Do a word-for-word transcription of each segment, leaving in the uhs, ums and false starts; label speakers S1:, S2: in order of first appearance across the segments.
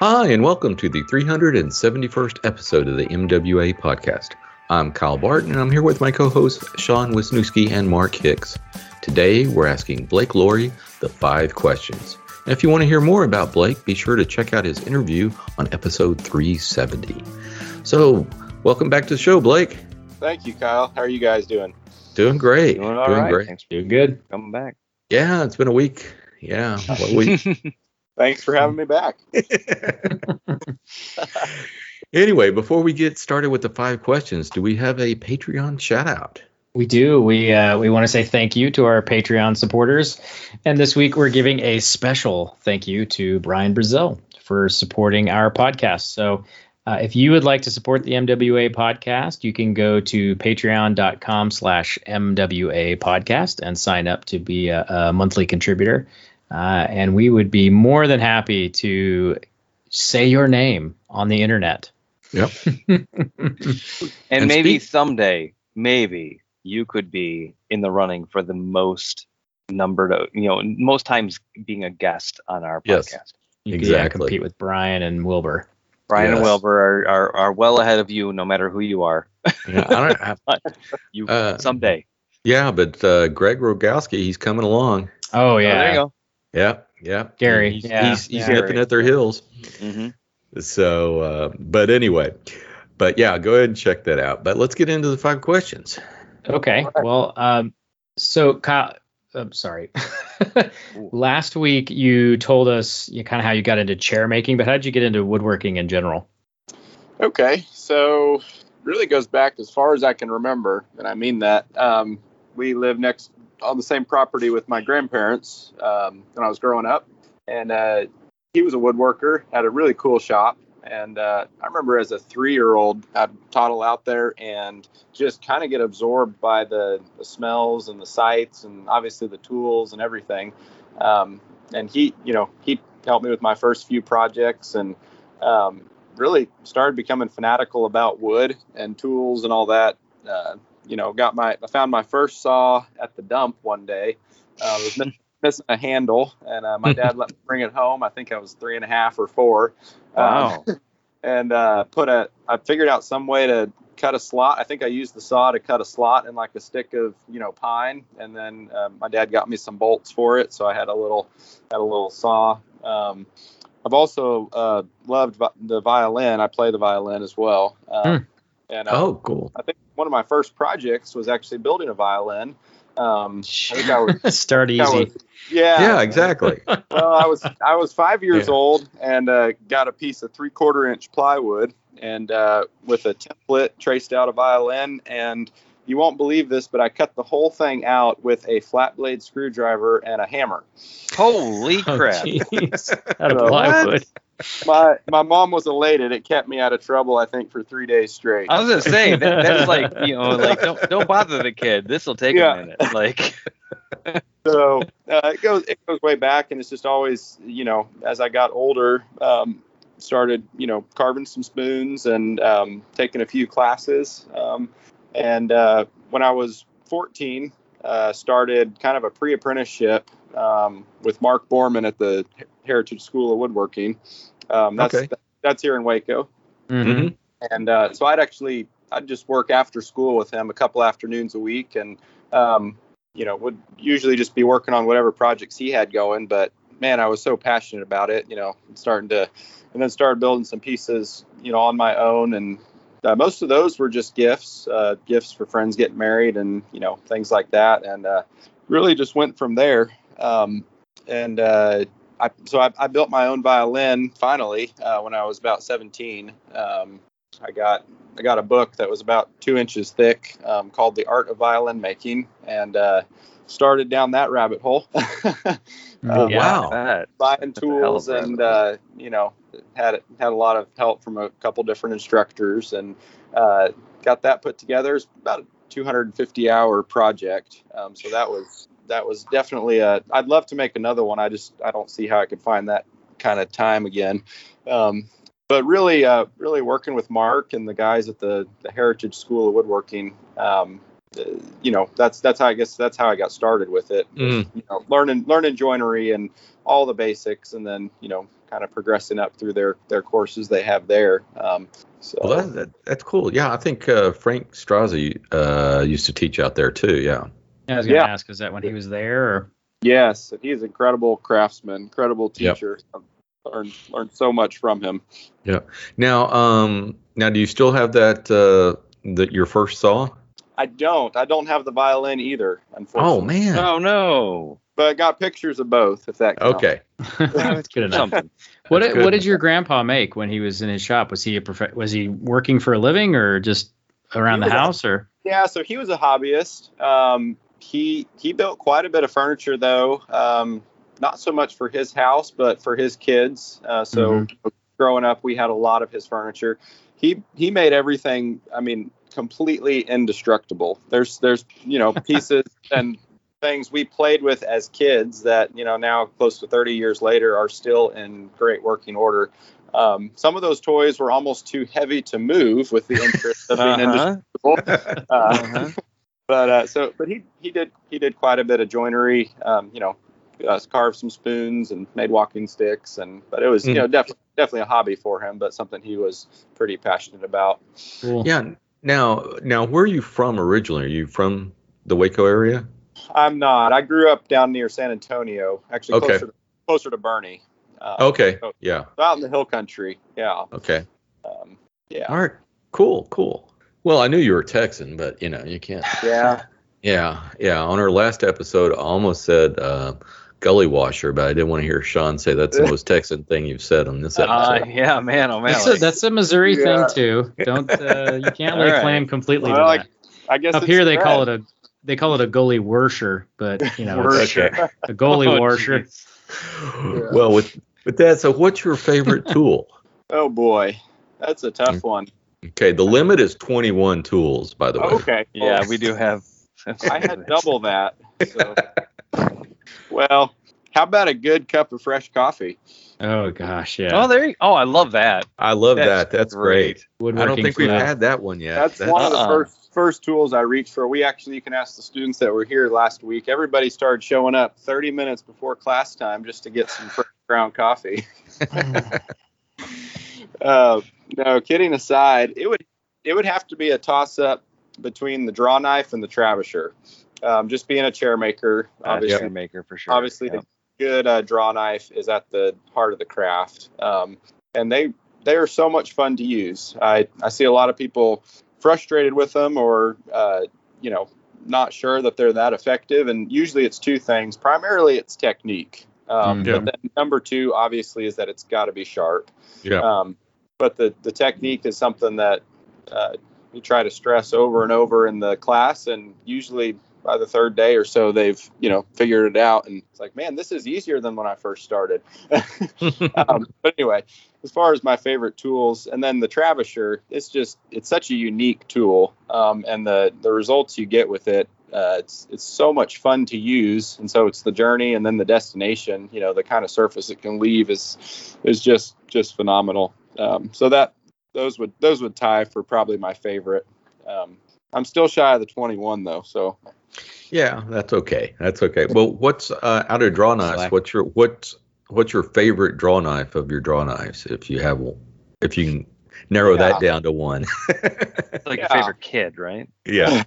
S1: Hi, and welcome to the three hundred seventy-first episode of the M W A podcast. I'm Kyle Barton, and I'm here with my co-hosts Sean Wisniewski and Mark Hicks. Today, we're asking Blake Lawrie the five questions. And if you want to hear more about Blake, be sure to check out his interview on episode three seventy. So, welcome back to the show, Blake.
S2: Thank you, Kyle. How are you guys doing?
S1: Doing great.
S3: Doing all
S1: doing
S3: right.
S1: great.
S3: Thanks. Doing good. Coming back.
S1: Yeah, it's been a week. Yeah, what week?
S2: Thanks for having me back.
S1: Anyway, before we get started with the five questions, do we have a Patreon shout out?
S4: We do. We uh, we want to say thank you to our Patreon supporters. And this week we're giving a special thank you to Brian Brazil for supporting our podcast. So uh, if you would like to support the M W A podcast, you can go to patreon.com slash MWA podcast and sign up to be a, a monthly contributor. Uh, and we would be more than happy to say your name on the internet.
S1: Yep.
S3: and,
S1: And
S3: maybe
S1: speak-
S3: someday, maybe you could be in the running for the most numbered, of- you know, most times being a guest on our
S1: Yes.
S3: podcast.
S4: You could, yeah,
S1: Exactly.
S4: compete with Brian and Wilbur.
S3: Brian
S1: Yes.
S3: and Wilbur are, are, are well ahead of you, no matter who you are.
S1: Yeah, I don't, I,
S3: You
S1: Uh,
S3: someday.
S1: yeah, but uh, Greg Rogowski, he's coming along.
S4: Oh, yeah.
S3: Oh, there you go.
S1: Yeah, yeah.
S4: Gary,
S1: He's,
S4: yeah,
S1: he's, he's
S4: yeah.
S1: nipping at their heels.
S3: hmm
S1: So, uh, but anyway, but yeah, go ahead and check that out. But let's get into the five questions.
S4: Okay. Well, um, so Kyle, I'm sorry. Last week you told us you kind of how you got into chair making, but how did you get into woodworking in general?
S2: Okay, so really goes back as far as I can remember, and I mean that. Um, we lived next on the same property with my grandparents um, when I was growing up, and uh, he was a woodworker, had a really cool shop. And uh, I remember as a three-year-old, I'd toddle out there and just kind of get absorbed by the, the smells and the sights and obviously the tools and everything. Um, and he, you know, he helped me with my first few projects and um, really started becoming fanatical about wood and tools and all that. Uh, you know, got my, I found my first saw at the dump one day. Uh, was miss, missing a handle, and uh, my dad let me bring it home. I think I was three and a half or four.
S3: Wow.
S2: Um, and uh, put a, I figured out some way to cut a slot. I think I used the saw to cut a slot in like a stick of, you know, pine. And then uh, my dad got me some bolts for it. So I had a little, had a little saw. Um, I've also uh, loved vi- the violin. I play the violin as well. Um,
S4: Hmm.
S2: And uh,
S1: Oh, cool.
S2: I think one of my first projects was actually building a violin. Um, I think I was,
S4: Start
S2: I
S4: easy.
S2: was- yeah.
S1: Yeah, exactly.
S2: Well, I was I was five years
S1: Yeah.
S2: old and uh, got a piece of three quarter inch plywood and uh, with a template traced out a violin. And you won't believe this, but I cut the whole thing out with a flat blade screwdriver and a hammer.
S3: Holy
S4: Oh,
S3: crap.
S4: jeez. Out of
S2: So-
S4: plywood.
S2: My my mom was elated. It kept me out of trouble, I think, for three days straight.
S3: I was going to say, that, that's like, you know, like, don't, don't bother the kid. This will take
S2: Yeah.
S3: a minute. Like,
S2: So uh, it goes it goes way back, and it's just always, you know, as I got older, um, started, you know, carving some spoons and um, taking a few classes. Um, and uh, when I was fourteen, uh, started kind of a pre-apprenticeship um, with Mark Borman at the Heritage School of Woodworking. Um, that's
S1: Okay.
S2: that's here in Waco.
S4: Mhm.
S2: And uh, so I'd actually, I'd just work after school with him a couple afternoons a week. And, um, you know, would usually just be working on whatever projects he had going. But, man, I was so passionate about it, you know, starting to, and then started building some pieces, you know, on my own. And uh, most of those were just gifts, uh, gifts for friends getting married and, you know, things like that. And uh, really just went from there. Um, and uh, I, so I, I built my own violin finally uh, when I was about seventeen. Um, I got I got a book that was about two inches thick um, called The Art of Violin Making, and uh, started down that rabbit hole.
S1: Oh,
S3: yeah,
S1: wow.
S3: that.
S2: Buying
S3: That's a hell of a
S2: tools
S3: rabbit
S2: and
S3: hole.
S2: uh, you know had had a lot of help from a couple different instructors and uh, got that put together. It's about a two hundred fifty hour project, um, so that was that was definitely a. I'd love to make another one. I just I don't see how I could find that kind of time again. Um, but really, uh, really working with Mark and the guys at the, the Heritage School of Woodworking, um, uh, you know, that's that's how I guess that's how I got started with it.
S1: Mm.
S2: You know, learning learning joinery and all the basics, and then you know, kind kind of progressing up through their their courses they have there. Um, so
S1: Well, that, that, that's cool. Yeah, I think uh, Frank Strazi uh, used to teach out there too. Yeah.
S4: I was going to
S2: Yeah.
S4: ask, is that when he was there? Or?
S2: yes, he's an incredible craftsman, incredible teacher. I've learned learned so much from him.
S1: Yeah. Now, um, now, do you still have that uh, that your first saw?
S2: I don't. I don't have the violin either, unfortunately.
S1: Oh man.
S3: Oh no.
S2: But I got pictures of both, if that counts.
S1: Okay.
S4: That's good enough.
S3: Something.
S4: What
S1: That's
S4: did, what
S1: good.
S4: did your grandpa make when he was in his shop? Was he a prof- was he working for a living or just around
S2: He
S4: the
S2: was a-
S4: house or?
S2: Yeah, so he was a hobbyist. Um, he he built quite a bit of furniture, though. Um, not so much for his house, but for his kids. Uh, so growing up, we had a lot of his furniture. He he made everything. I mean, completely indestructible. There's there's you know pieces and things we played with as kids that you know now close to thirty years later are still in great working order. Um, some of those toys were almost too heavy to move with the interest of being
S3: Uh-huh.
S2: indestructible. Uh,
S3: Uh-huh.
S2: but uh, so but he he did he did quite a bit of joinery. Um, you know, uh, carved some spoons and made walking sticks, and but it was you
S1: Mhm.
S2: know definitely definitely a hobby for him, but something he was pretty passionate about.
S4: Cool.
S1: Yeah. Now, now, where are you from originally? Are you from the Waco area?
S2: I'm not. I grew up down near San Antonio, actually
S1: Okay.
S2: closer to, closer to Bernie. Uh,
S1: Okay.
S2: so
S1: Yeah.
S2: out in the hill country. Yeah.
S1: Okay.
S2: Um, yeah.
S1: All right. Cool. Cool. Well, I knew you were Texan, but you know, you can't.
S2: Yeah.
S1: Yeah. Yeah. On our last episode, I almost said uh, gully washer, but I didn't want to hear Sean say that's the most Texan thing you've said on this
S3: Uh,
S1: episode.
S3: yeah, man, oh man.
S4: That's a,
S3: like-
S4: that's a Missouri
S2: Yeah.
S4: thing too. Don't uh, you can't lay
S3: All right.
S4: claim completely
S2: Well,
S4: to
S2: like,
S4: that.
S2: I guess
S4: Up
S2: it's
S4: here they
S2: spread.
S4: call it a they call it a goalie worsher, but you know it's
S1: Okay.
S4: a goalie
S3: Oh,
S4: washer.
S3: jeez.
S1: Well, with with that, so what's your favorite tool?
S2: Oh boy, that's a
S1: Mm.
S2: tough one.
S1: Okay, the limit is twenty-one tools, by the way.
S2: Okay.
S3: Yeah,
S2: well,
S3: we do have.
S2: I had double that. So. Well, how about a good cup of fresh coffee?
S4: Oh gosh, yeah.
S3: Oh, there. You, oh, I love that.
S1: I love
S3: That's
S1: that. That's
S3: great.
S1: great. I
S4: Woodworking
S1: don't think we've
S4: fluid.
S1: had that one yet.
S2: That's,
S1: That's
S2: one of the
S3: Uh-uh.
S2: first first tools I reached for. We actually, you can ask the students that were here last week. Everybody started showing up thirty minutes before class time just to get some fresh ground coffee. uh, no, kidding aside, it would it would have to be a toss up between the draw knife and the Travisher. Um, just being a chair maker,
S3: Uh,
S2: obviously,
S3: chair maker for sure.
S2: obviously
S3: Yep.
S2: the good uh, draw knife is at the heart of the craft, um, and they they are so much fun to use. I I see a lot of people frustrated with them, or uh, you know, not sure that they're that effective. And usually it's two things. Primarily it's technique, um,
S1: Mm. Yeah.
S2: but then number two obviously is that it's got to be sharp.
S1: Yeah.
S2: Um, but the the technique is something that uh, we try to stress over and over in the class, and usually by the third day or so, they've, you know, figured it out. And it's like, man, this is easier than when I first started. um, but anyway, as far as my favorite tools, and then the Travisher, it's just, it's such a unique tool. Um, and the, the results you get with it, uh, it's, it's so much fun to use. And so it's the journey and then the destination, you know, the kind of surface it can leave is, is just, just phenomenal. Um, so that, those would, those would tie for probably my favorite. Um, I'm still shy of the twenty-one though. So
S1: Yeah, that's okay. That's okay. Well, what's uh, out of draw knives?
S3: Slack.
S1: What's your what's what's your favorite draw knife of your draw knives? If you have one, if you can narrow that down to one.
S3: It's like
S2: Yeah.
S3: your favorite kid, right?
S1: Yeah.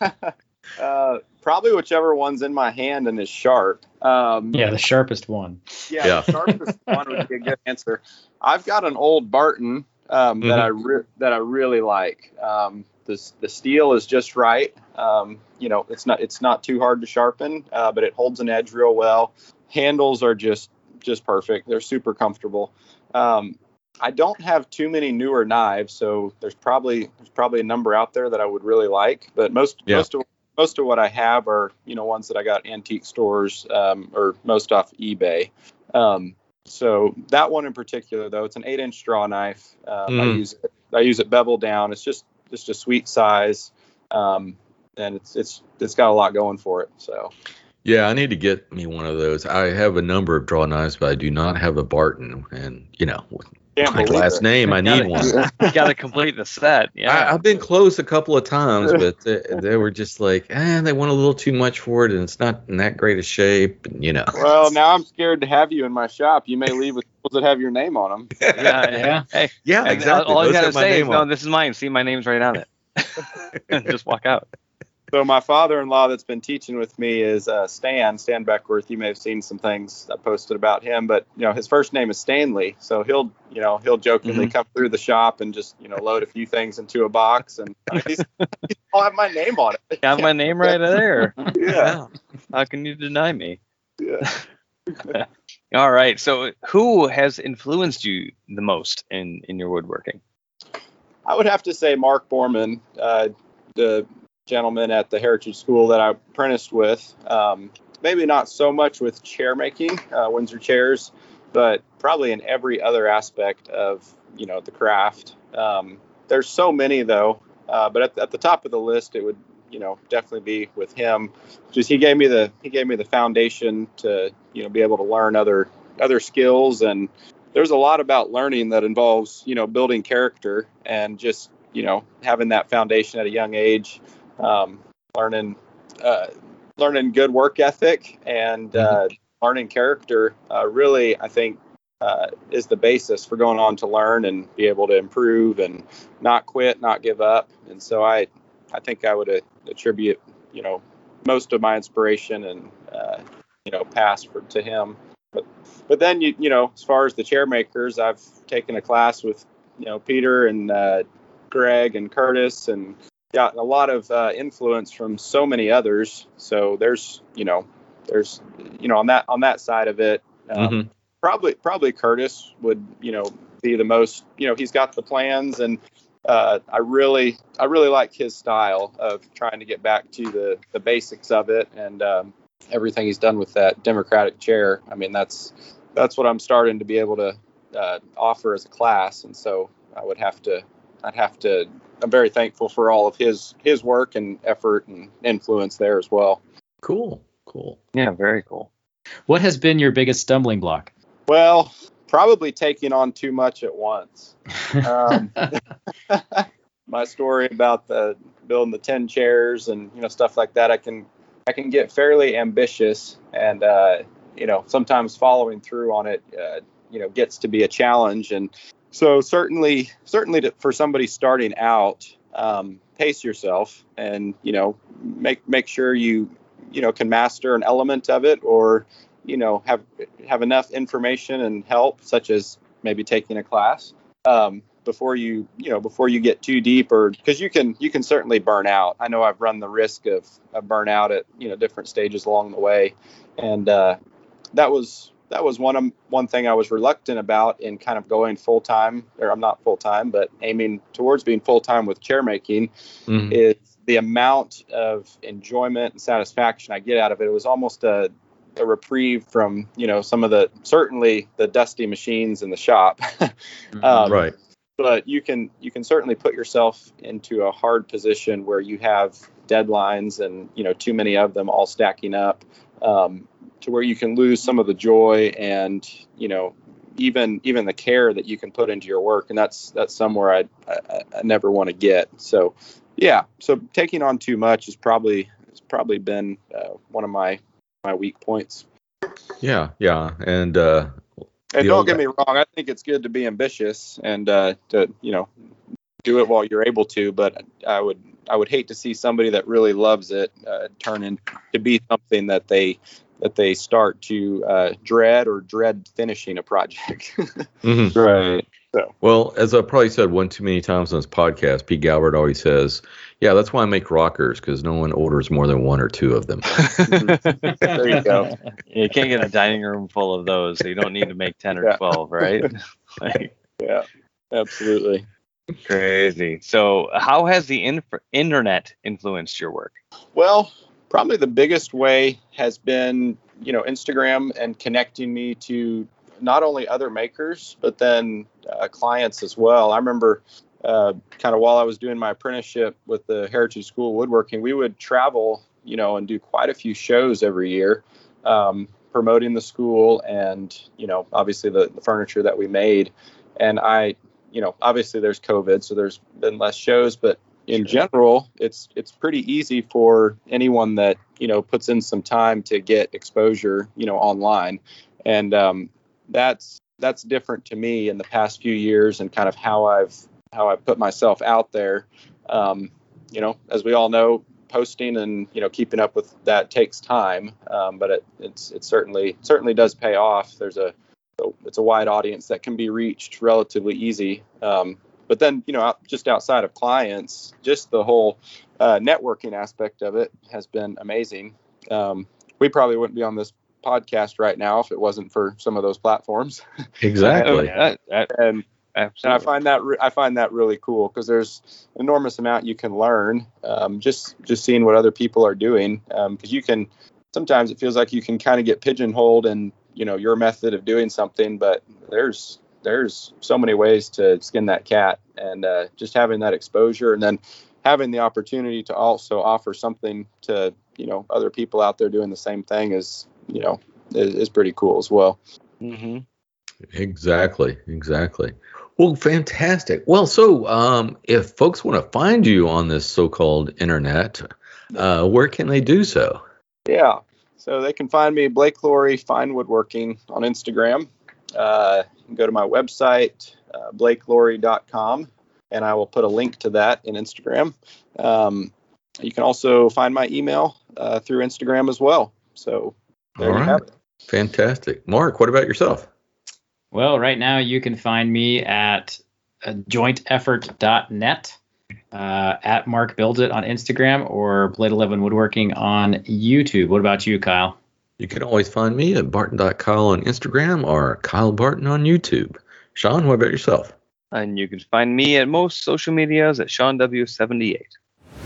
S2: uh, probably whichever one's in my hand and is sharp. Um,
S4: Yeah, the sharpest one.
S2: yeah,
S1: Yeah.
S2: the sharpest one would be a good answer. I've got an old Barton um, that I re- that I really like. Um, the the steel is just right. Um, you know, it's not it's not too hard to sharpen, uh, but it holds an edge real well. Handles are just just perfect. They're super comfortable. Um, I don't have too many newer knives, so there's probably there's probably a number out there that I would really like. But most
S1: Yeah.
S2: most of most of what I have are, you know, ones that I got antique stores, um, or most off eBay. Um, so that one in particular, though, it's an eight inch draw knife. Um, I
S1: Mhm.
S2: use it, I use it bevel down. It's just just a sweet size, um, and it's it's it's got a lot going for it. So
S1: Yeah, I need to get me one of those. I have a number of draw knives, but I do not have a Barton. And you know, with
S2: can't
S1: my
S2: believe
S1: last
S2: it.
S1: name, I need one.
S3: You got to complete the set. Yeah.
S1: I, I've been close a couple of times, but they, they were just like, eh, they want a little too much for it, and it's not in that great a shape. And, you know.
S2: Well, now I'm scared to have you in my shop. You may leave with tables that have your name on them.
S3: Yeah,
S4: Yeah.
S3: Hey,
S1: Yeah,
S3: and
S1: exactly.
S3: All, all you
S1: Those
S3: gotta
S1: have my
S3: say is,
S1: name
S3: no,
S1: on.
S3: this is mine. See, my name's right on it. And just walk out.
S2: So my father-in-law that's been teaching with me is uh, Stan, Stan Beckworth. You may have seen some things I posted about him, but you know his first name is Stanley. So he'll, you know, he'll jokingly
S1: Mhm.
S2: come through the shop and just, you know, load a few things into a box, and these all have my name on it.
S3: Got my name right there.
S2: Yeah,
S3: How can you deny me?
S2: yeah.
S3: All right. So, who has influenced you the most in in your woodworking?
S2: I would have to say Mark Borman, uh, the gentleman at the Heritage School that I apprenticed with. Um, maybe not so much with chair making, uh, Windsor chairs, but probably in every other aspect of, you know, the craft. Um, there's so many though, uh, but at, at the top of the list, it would, you know, definitely be with him. Just he gave me the he gave me the foundation to, you know, be able to learn other other skills, and there's a lot about learning that involves, you know, building character and just, you know, having that foundation at a young age, um, learning, uh, learning good work ethic and uh, learning character. Uh, really, I think uh, is the basis for going on to learn and be able to improve and not quit, not give up. And so I, I think I would uh, attribute, you know, most of my inspiration and uh, you know, past for to him. But but then you you know, as far as the chair makers, I've taken a class with, you know, Peter and uh, Greg and Curtis, and got a lot of uh, influence from so many others. So there's you know there's you know on that on that side of it, um,
S1: Mhm.
S2: probably probably Curtis would you know be the most, you know he's got the plans, and uh, I really I really like his style of trying to get back to the the basics of it, and um, everything he's done with that democratic chair. I mean, that's that's what I'm starting to be able to uh, offer as a class, and so I would have to, I'd have to. I'm very thankful for all of his his work and effort and influence there as well.
S1: Cool. Cool.
S3: Yeah, very cool.
S4: What has been your biggest stumbling block?
S2: Well, probably taking on too much at once. Um, my story about the building the ten chairs and you know stuff like that, I can I can get fairly ambitious, and uh, you know sometimes following through on it uh, you know gets to be a challenge. And so certainly certainly to, for somebody starting out, um, pace yourself and you know make make sure you you know can master an element of it, or you know have have enough information and help, such as maybe taking a class, um, before you you know before you get too deep, or because you can you can certainly burn out. I know I've run the risk of, of burnout at you know different stages along the way, and uh, that was that was one of one thing I was reluctant about in kind of going full time, or I'm not full time, but aiming towards being full time with chair making,
S1: Mhm.
S2: is the amount of enjoyment and satisfaction I get out of it. It was almost a a reprieve from you know some of the certainly the dusty machines in the shop. um,
S1: Right.
S2: But you can you can certainly put yourself into a hard position where you have deadlines and you know too many of them all stacking up, um, to where you can lose some of the joy and you know even even the care that you can put into your work, and that's that's somewhere I I, I never want to get. So yeah, so taking on too much has probably has probably been uh, one of my my weak points.
S1: Yeah. Yeah. And uh,
S2: And
S1: The
S2: don't
S1: old-
S2: get me wrong, I think it's good to be ambitious and uh, to you know do it while you're able to. But I would I would hate to see somebody that really loves it uh, turn into to be something that they that they start to uh, dread or dread finishing a project.
S1: mhm.
S3: Right.
S1: Well, as I've probably said one too many times on this podcast, Pete Galbert always says, "Yeah, that's why I make rockers, because no one orders more than one or two of them."
S2: There you go.
S3: You can't get a dining room full of those, so you don't need to make ten or
S2: Yeah.
S3: twelve, right? Like,
S2: Yeah, absolutely.
S3: crazy. So, how has the inf- internet influenced your work?
S2: Well, probably the biggest way has been, you know, Instagram and connecting me to not only other makers, but then uh, clients as well. I remember uh, kind of while I was doing my apprenticeship with the Heritage School of Woodworking, we would travel, you know, and do quite a few shows every year, um, promoting the school and, you know, obviously the, the furniture that we made. And I, you know, obviously there's COVID, so there's been less shows, but in general, it's it's pretty easy for anyone that you know puts in some time to get exposure, you know, online, and um, that's that's different to me in the past few years and kind of how I've how I've put myself out there. Um, you know, as we all know, posting and you know keeping up with that takes time, um, but it it's it certainly certainly does pay off. There's a it's a wide audience that can be reached relatively easy. Um, but then you know out, just outside of clients, just the whole uh, networking aspect of it has been amazing. Um, we probably wouldn't be on this podcast right now if it wasn't for some of those platforms.
S1: Exactly.
S3: and, and,
S2: and
S3: absolutely.
S2: And I find that re- I find that really cool because there's an enormous amount you can learn um, just just seeing what other people are doing. Because um, you can sometimes it feels like you can kind of get pigeonholed in you know your method of doing something, but there's there's so many ways to skin that cat, and uh, just having that exposure and then having the opportunity to also offer something to you know other people out there doing the same thing is you know is, is pretty cool as well.
S3: Mm-hmm.
S1: Exactly. Exactly. Well, fantastic. Well, so um, if folks want to find you on this so-called internet, uh, where can they do so?
S2: Yeah. So they can find me, Blake Lory Fine Woodworking, on Instagram. Uh, you can go to my website, uh, blake lory dot com, and I will put a link to that in Instagram. Um, you can also find my email uh, through Instagram as well. So there
S1: All
S2: you
S1: right.
S2: have it.
S1: Fantastic. Mark, what about yourself?
S4: Well, right now you can find me at uh, joint effort dot net, uh, at Mark Builds It on Instagram, or Blade eleven Woodworking on YouTube. What about you, Kyle?
S1: You can always find me at barton dot kyle on Instagram or Kyle Barton on YouTube. Sean, what about yourself?
S3: And you can find me at most social medias at Sean W seventy-eight.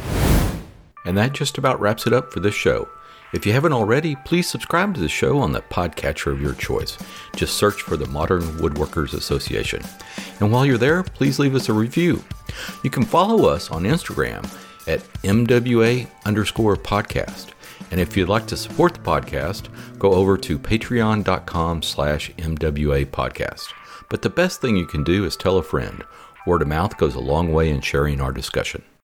S1: And that just about wraps it up for this show. If you haven't already, please subscribe to the show on the podcatcher of your choice. Just search for the Modern Woodworkers Association. And while you're there, please leave us a review. You can follow us on Instagram at M W A underscore podcast. And if you'd like to support the podcast, go over to patreon dot com slash M W A podcast. But the best thing you can do is tell a friend. Word of mouth goes a long way in sharing our discussion.